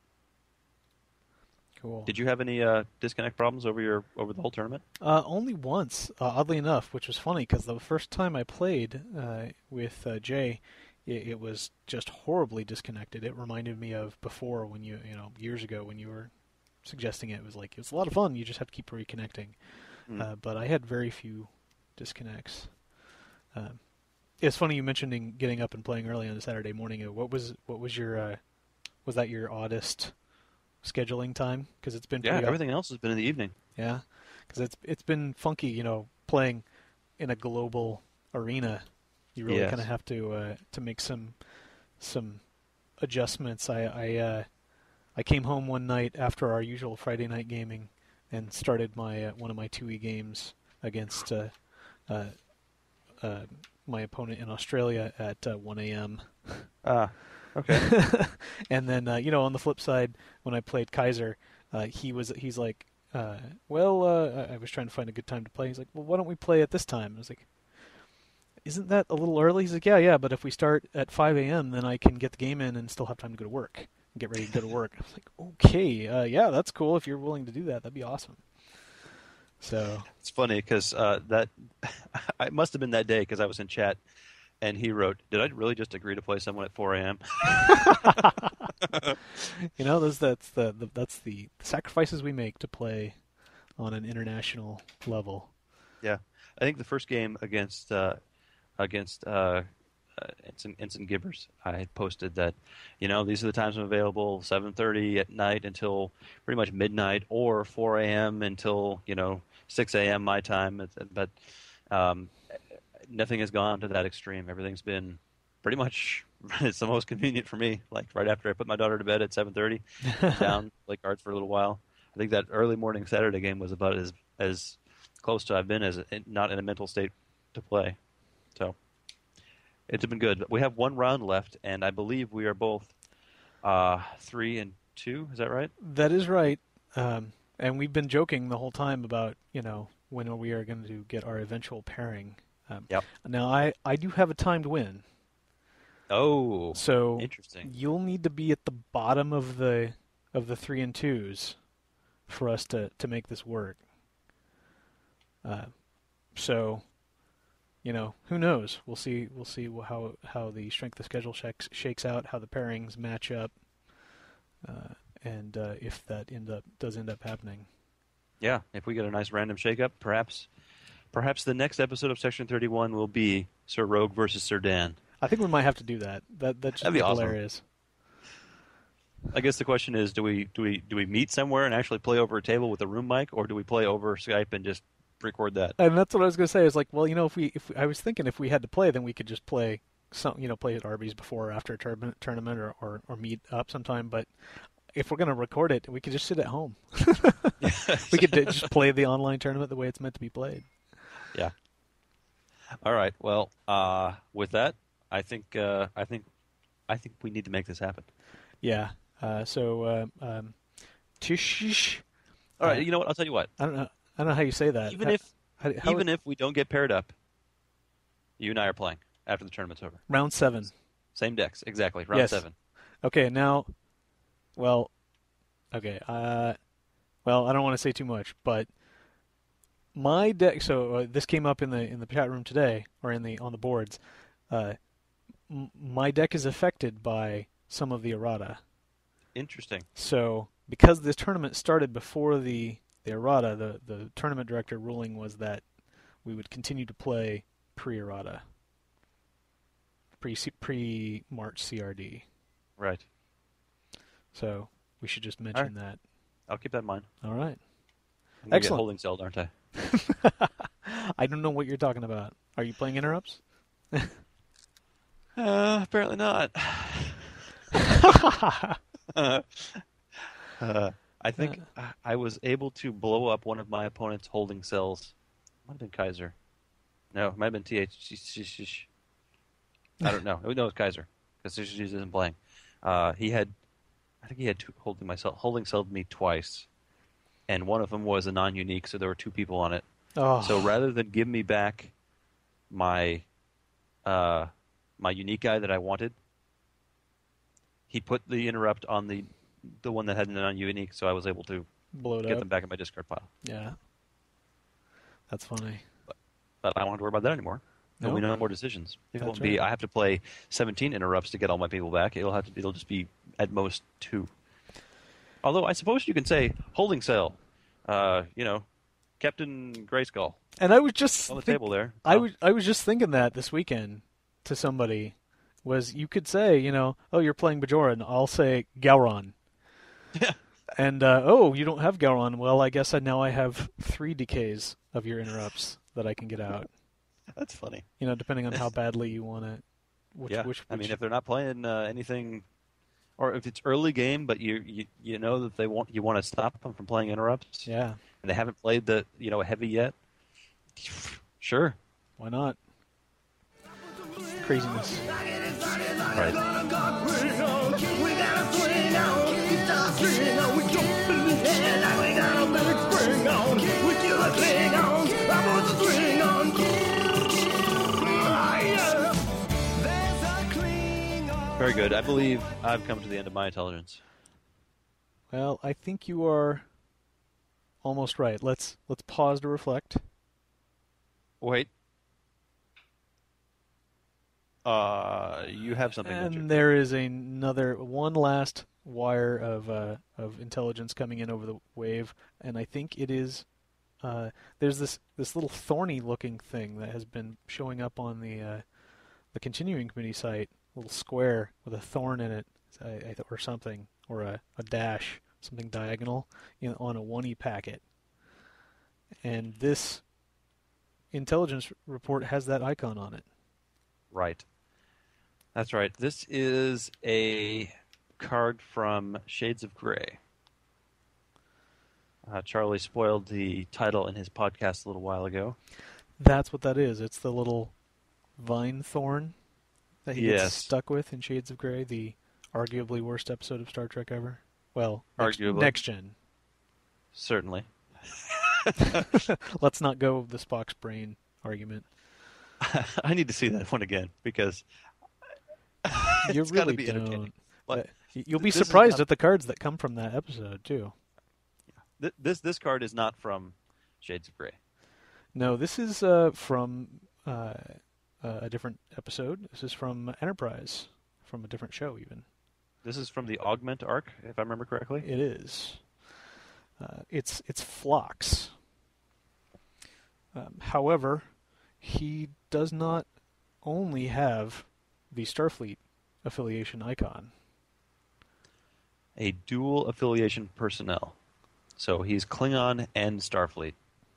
Cool. Did you have any uh, disconnect problems over your over the whole tournament? Uh, only once, uh, oddly enough, which was funny because the first time I played uh, with uh, Jay, it, it was just horribly disconnected. It reminded me of before when you, you know, years ago when you were suggesting it. It was like, it was a lot of fun. You just have to keep reconnecting. Mm. Uh, but I had very few disconnects. Um, it's funny you mentioning getting up and playing early on a Saturday morning. Uh, What was what was your uh, was that your oddest scheduling time? Because it's been Yeah, pretty everything else has been in the evening. yeah, because it's it's been funky, you know, playing in a global arena. You really Yes. kind of have to uh, to make some some adjustments. I I uh, I came home one night after our usual Friday night gaming and started my uh, one of my two E games against uh, uh, uh, my opponent in Australia at uh, one a.m. Ah, okay. And then uh, you know, on the flip side, when I played Kaiser, uh, he was he's like, uh, well, uh, I I was trying to find a good time to play. He's like, well, why don't we play at this time? I was like, isn't that a little early? He's like, yeah, yeah, but if we start at five a.m., then I can get the game in and still have time to go to work and get ready to go to work. I was like, okay, uh, yeah, that's cool. If you're willing to do that, that'd be awesome. So It's funny because uh, that it must have been that day because I was in chat and he wrote, "Did I really just agree to play someone at four a.m.?" you know, those that's the, the that's the sacrifices we make to play on an international level. Yeah, I think the first game against uh, against uh, uh, Ensign, Ensign Gibbers, I had posted that, you know, these are the times I'm available: seven thirty at night until pretty much midnight, or four a.m. until, you know, six a.m. my time. But um, nothing has gone to that extreme. Everything's been pretty much it's the most convenient for me. Like right after I put my daughter to bed at seven thirty, down play cards for a little while. I think that early morning Saturday game was about as as close to I've been as not in a mental state to play. So it's been good. We have one round left, and I believe we are both uh, three and two. Is that right? That is right. Um, and we've been joking the whole time about, you know, when we are going to get our eventual pairing. Um, Yep. Now, I, I do have a timed win. Oh, So interesting. you'll need to be at the bottom of the of the three and twos for us to, to make this work. Uh, so, you know, who knows? We'll see. We'll see how how the strength of schedule shakes shakes out, how the pairings match up, uh, and uh, if that end up does end up happening. Yeah, if we get a nice random shakeup, perhaps perhaps the next episode of Section thirty-one will be Sir Rogue versus Sir Dan. I think we might have to do that. That that's That'd be awesome. hilarious. I guess the question is, do we do we do we meet somewhere and actually play over a table with a room mic, or do we play over Skype and just record that? And that's what I was going to say. Is like, well, you know, if we if we, I was thinking if we had to play, then we could just play some, you know, play at Arby's before or after a tournament, tournament or, or or meet up sometime. But if we're going to record it, we could just sit at home. We could just play the online tournament the way it's meant to be played. Yeah. All right. Well, uh, with that, I think uh, I think I think we need to make this happen. Yeah. Uh, so uh, um, Tish. All right. Uh, You know what? I'll tell you what. I don't know. I don't know how you say that. Even How- if how, how even if we don't get paired up, you and I are playing after the tournament's over. round seven. Same decks, exactly. Round Yes. seven. Okay, now, well, okay, uh, well, I don't want to say too much, but my deck. So uh, this came up in the in the chat room today, or in the on the boards. Uh, m- my deck is affected by some of the errata. Interesting. So because this tournament started before the the errata, the the tournament director ruling was that we would continue to play pre-errata, pre pre March C R D. Right. So we should just mention right. that. I'll keep that in mind. All right. I'm gonna get Excellent. holding celled, aren't I? I don't know what you're talking about. Are you playing interrupts? Uh, apparently not. uh, I think I- I was able to blow up one of my opponent's holding cells. Might have been Kaiser. No, it might have been T H. I don't know. No, it was Kaiser because T H isn't playing. Uh, he had, I think he had two holding myself holding celled me twice, and one of them was a non-unique, so there were two people on it. Oh, So rather than give me back my uh, my unique guy that I wanted, he put the interrupt on the the one that had a non-unique, so I was able to blow it get up. them back in my discard pile. Yeah. That's funny. But I don't have to worry about that anymore. There'll be No. no more decisions. It That's won't be. right. I have to play seventeen interrupts to get all my people back. It'll have to. It'll just be at most two. Although I suppose you can say holding cell. Uh, you know, Captain Grayskull And I was just on the think- table there. I Oh, was I was just thinking that this weekend to somebody was you could say, you know, oh, you're playing Bajoran. I'll say Gowron. Yeah. And uh, oh, you don't have Gowron. Well, I guess I, now I have three decays of your interrupts that I can get out. That's funny. You know, depending on how badly you want it. Which, yeah. which, I mean, which- if they're not playing uh, anything, or if it's early game, but you you, you know that they want you want to stop them from playing interrupts, yeah, and they haven't played the you know heavy yet. Sure. why not? Craziness. Right. We gotta swing on, guitar string on, we jumping in the air like we got a big spring on. We kill a thing on, I put the string on. Ah, yeah. There's a Klingon. Very good. I believe I've come to the end of my intelligence. Well, I think you are almost right. Let's let's pause to reflect. Wait. Uh, you have something, don't you? And there is another one last wire of uh, of intelligence coming in over the wave, and I think it is. Uh, there's this, this little thorny looking thing that has been showing up on the uh, the continuing committee site, a little square with a thorn in it, I, I th- or something, or a, a dash, something diagonal, you know, on a one E packet. And this intelligence report has that icon on it. Right. That's right. This is a card from Shades of Grey. Uh, Charlie spoiled the title in his podcast a little while ago. That's what that is. It's the little vine thorn that he gets Yes. stuck with in Shades of Grey, the arguably worst episode of Star Trek ever. Well, next, Arguably. next gen. Certainly. Let's not go the Spock's brain argument. I need to see that one again because You it's gotta really be don't. entertaining. But Uh, y- You'll be this is surprised not- at the cards that come from that episode too. th- this this card is not from Shades of Grey. No, this is uh, from uh, uh, a different episode. This is from Enterprise, from a different show even. This is from the Augment arc, if I remember correctly. It is. Uh, it's it's Phlox. Um, however, he does not only have the Starfleet affiliation icon. A dual affiliation personnel. So he's Klingon and Starfleet.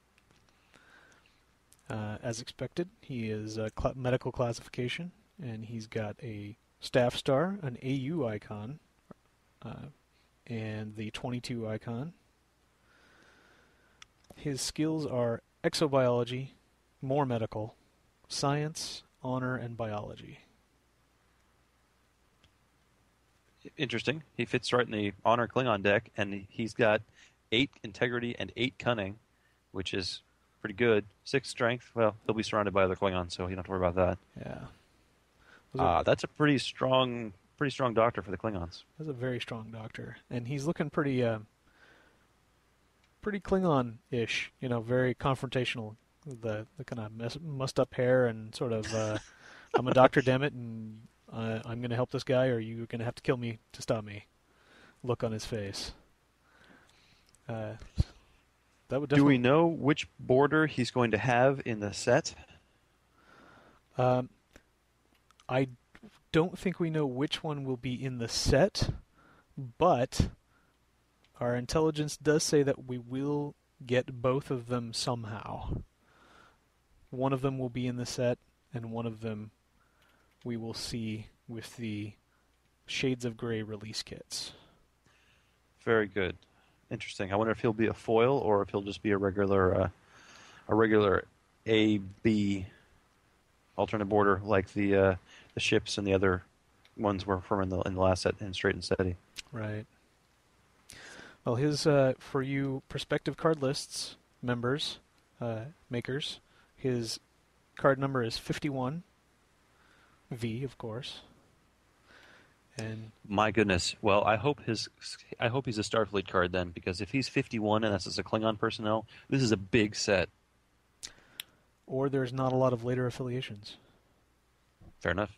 Uh, as expected, he is uh, cl- medical classification, and he's got a staff star, an A U icon, uh, and the twenty-two icon. His skills are exobiology, more medical, science, honor, and biology. Interesting. He fits right in the honor Klingon deck, and he's got eight integrity and eight cunning, which is pretty good. Six strength. Well, he'll be surrounded by other Klingons, so you don't have to worry about that. Yeah. Uh, that's a pretty strong, pretty strong doctor for the Klingons. That's a very strong doctor, and he's looking pretty, uh, pretty Klingon-ish. You know, very confrontational. The the kind of mess, mussed up hair and sort of, uh, I'm a doctor, damn it, and uh, I'm going to help this guy, or you're going to have to kill me to stop me. Look on his face. Uh, that would Do we definitely. know which border he's going to have in the set? Um, I don't think we know which one will be in the set, but our intelligence does say that we will get both of them somehow. One of them will be in the set, and one of them we will see with the Shades of Grey release kits. Very good. Interesting. I wonder if he'll be a foil or if he'll just be a regular, uh, a regular A B alternate border like the uh, the ships and the other ones were from in the in the last set in Straight and Steady. Right. Well, his uh, for you prospective card lists members, uh, makers, his card number is fifty-one. V, of course. And My goodness. Well, I hope his I hope he's a Starfleet card then, because if he's fifty-one and that's as a Klingon personnel, this is a big set. or there's not a lot of later affiliations. Fair enough.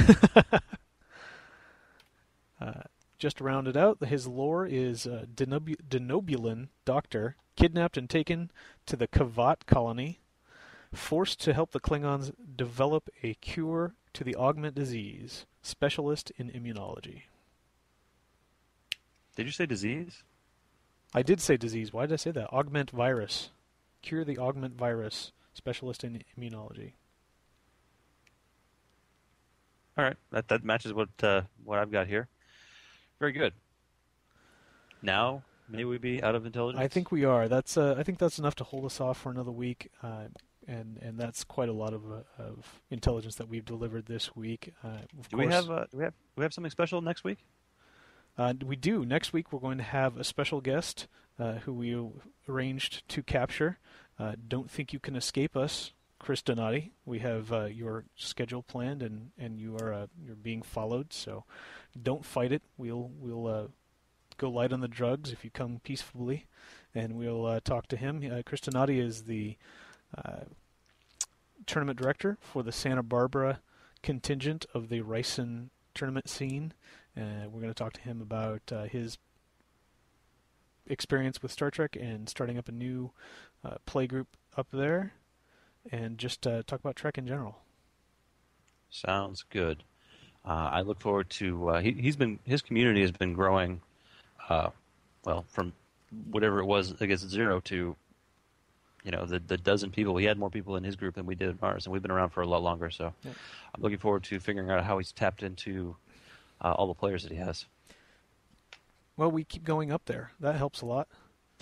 uh, just to round it out, his lore is uh, Denobu- Denobulan doctor kidnapped and taken to the Kavat colony, forced to help the Klingons develop a cure to the augment disease, specialist in immunology. Did you say disease? I did say disease. Why did I say that? Augment virus. Cure the augment virus, specialist in immunology. All right, that that matches what uh, what I've got here. Very good. Now, may we be out of intelligence? I think we are. That's uh, I think that's enough to hold us off for another week, uh, and and that's quite a lot of uh, of intelligence that we've delivered this week. Uh, of Do course, we have uh, do we have do we have something special next week? Uh, we do. Next week we're going to have a special guest uh, who we arranged to capture. Uh, don't think you can escape us, Chris Donati. We have uh, your schedule planned, and, and you are uh, you're being followed. So don't fight it. We'll we'll uh, go light on the drugs if you come peacefully, and we'll uh, talk to him. Uh, Chris Donati is the uh, tournament director for the Santa Barbara contingent of the Ryson tournament scene. Uh, we're going to talk to him about uh, his experience with Star Trek and starting up a new uh, play group up there, and just uh, talk about Trek in general. Sounds good. Uh, I look forward to. Uh, he, he's been his community has been growing. Uh, well, from whatever it was, I guess zero to, you know, the the dozen people. He had more people in his group than we did in ours, and we've been around for a lot longer. So, Yeah. I'm looking forward to figuring out how he's tapped into uh, all the players that he has. Well, we keep going up there. That helps a lot.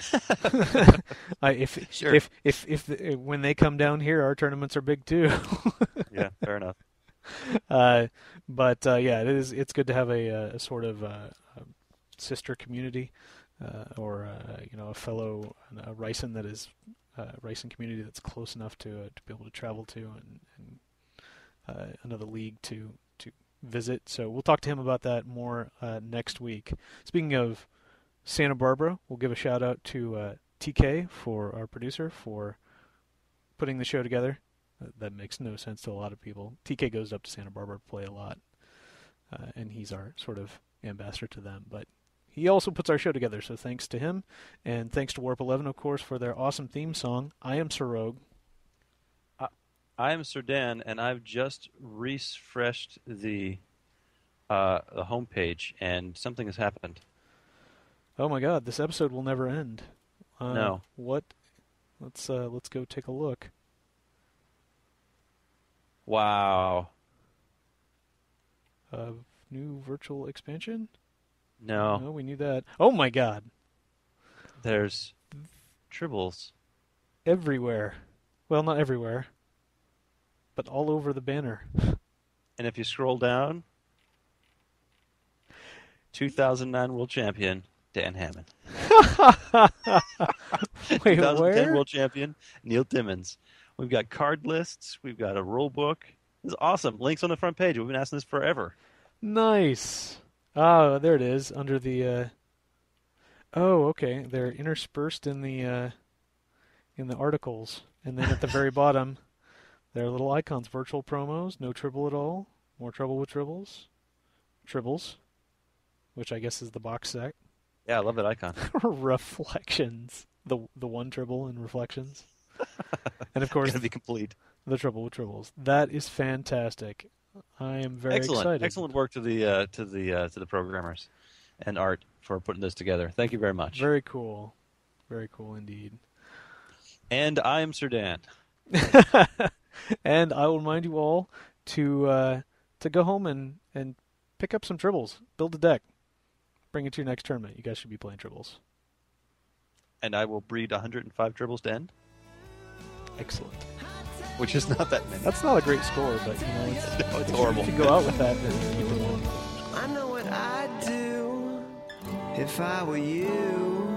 I, if, Sure. if if if if when they come down here, our tournaments are big too. Yeah, fair enough. uh, but uh, yeah, it is. It's good to have a, a sort of uh, a sister community, uh, or uh, you know, a fellow a Ryson that is a Ryson community that's close enough to uh, to be able to travel to, and, and uh, another league to to visit. So we'll talk to him about that more uh, next week. Speaking of Santa Barbara, we'll give a shout out to uh, T K, for our producer, for putting the show together. That makes no sense to a lot of people. T K goes up to Santa Barbara to play a lot, uh, and he's our sort of ambassador to them. But he also puts our show together, so thanks to him. And thanks to Warp eleven, of course, for their awesome theme song, I Am Sir Rogue. I am Sir Dan, and I've just refreshed the uh, the homepage, and something has happened. Oh my God, this episode will never end. Uh, No. What? Let's uh, let's go take a look. Wow. Uh, new virtual expansion? No, No, we knew that. Oh my God, there's tribbles. everywhere. Well, not everywhere. but all over the banner. And if you scroll down, two thousand nine World Champion, Dan Hammond. Wait, two thousand ten where? World Champion, Neil Timmons. We've got card lists. We've got a rule book. This is awesome. Links on the front page. We've been asking this forever. Nice. Oh, there it is under the. Uh... Oh, okay. They're interspersed in the uh, in the articles, and then at the very bottom, there are little icons: virtual promos, no tribble at all, more trouble with tribbles, tribbles, which I guess is the box set. Yeah, I love that icon. Reflections, the the one tribble in reflections, and of course Gonna be complete. the trouble with tribbles. That is fantastic. I am very Excellent, excited. excellent work to the uh, to the uh, to the programmers and Art for putting this together. Thank you very much. Very cool, very cool indeed. And I am Sir Dan. And I will remind you all to uh, to go home and, and pick up some tribbles, build a deck, bring it to your next tournament. You guys should be playing tribbles. And I will breed one hundred five dribbles to end, Excellent. which is not that many. That's not a great score, but you know it's, No, it's horrible. If you go out with that, then you keep it going. I know what I'd do if I were you.